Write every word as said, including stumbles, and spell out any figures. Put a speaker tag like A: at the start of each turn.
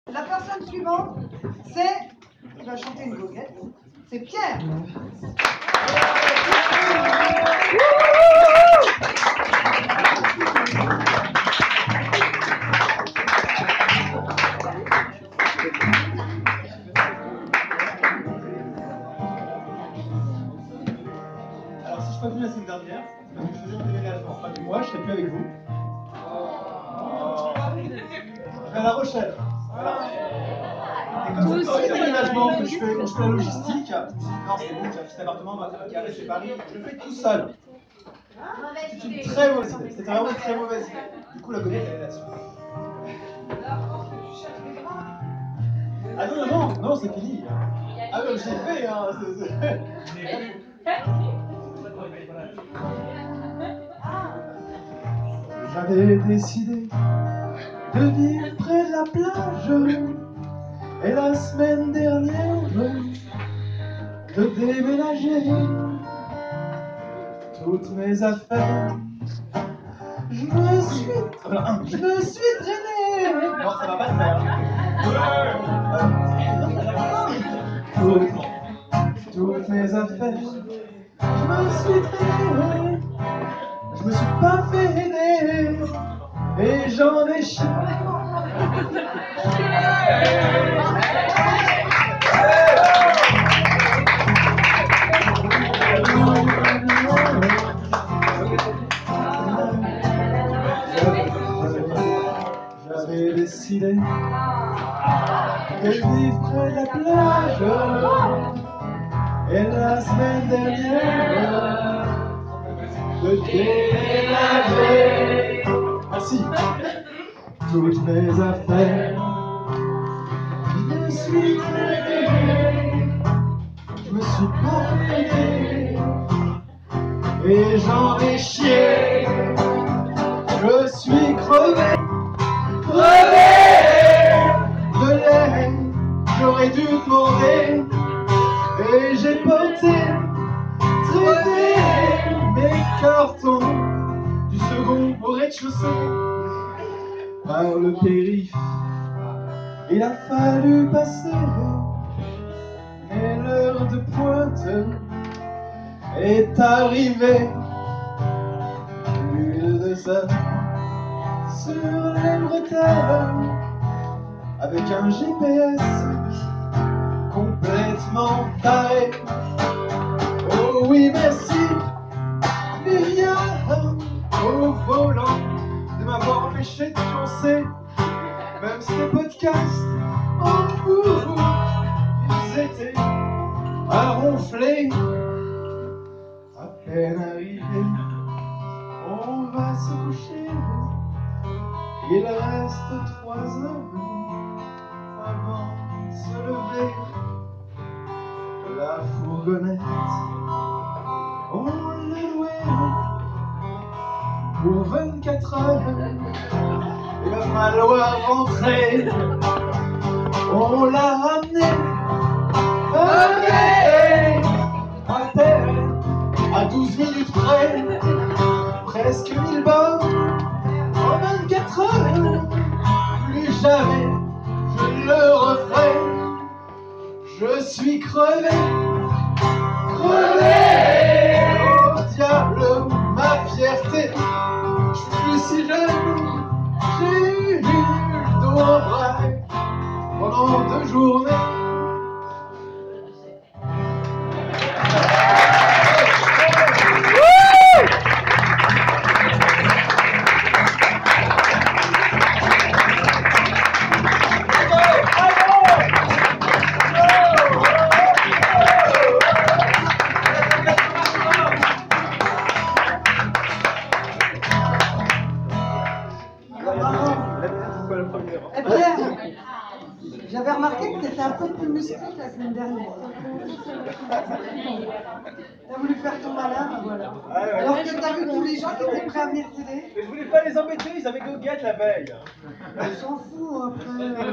A: La personne suivante, c'est, il va chanter une goguette, c'est Pierre.
B: Alors si je suis pas venu la semaine dernière, c'est parce que je faisais un déménagement. Pas du mois, je serai plus avec vous. Je vais à La Rochelle. Voilà. Et comme c'est pas un déménagement que je fais, où je fais la logistique, je me suis dit non c'est bon, j'ai un petit appartement, vingt et un carrés, c'est Paris, je le fais tout seul. C'est une très mauvaise idée, c'était vraiment une très mauvaise idée. Du coup la goguette elle est là-dessus. Ah non, non, non, non, c'est fini. Ah non, je l'ai fait, hein. J'avais décidé de vivre près de la plage. Et la semaine dernière, de déménager toutes mes affaires. Je me suis, je me suis traîné. Non, ça va pas le faire. Toutes, toutes mes affaires. Je me suis traîné. Je me suis pas fait aider. Et j'en ai chié. J'avais décidé de vivre près de la plage. Et la semaine dernière, de déménager. Merci. Toutes mes affaires. Je me suis traîné. Je me suis pas fait. Et j'en ai chié. Je suis crevé. Crevé de l'air. J'aurais dû demander. Et j'ai porté, traité mes cartons du second au rez-de-chaussée par le périph'. Il a fallu passer, mais l'heure de pointe est arrivée. Plus de deux heures sur les bretelles, avec un G P S complètement taré. Oh oui, merci, Myriam, au volant, de m'avoir empêché de pioncer. Même si les podcasts en boucle, ils étaient à ronfler. À peine arrivé, on va se coucher. Il reste trois heures avant de se lever. La fourgonnette, on l'a louée pour vingt-quatre heures. Il va falloir rentrer. On l'a ramené avec à terre, à douze minutes près, presque mille bornes en vingt-quatre heures. Plus jamais je le referai. Je suis crevé, crevé. Oh diable, ma fierté. Je suis plus si jeune. J'ai eu le dos en vrac pendant deux journées.
A: Eh Pierre, j'avais remarqué que tu étais un peu plus musclé que la semaine dernière. Tu as voulu faire ton malin, ben voilà. Alors que tu as vu tous les gens qui étaient prêts à venir t'aider.
B: Mais je voulais pas les embêter, ils avaient goguette la veille.
A: On s'en fout après.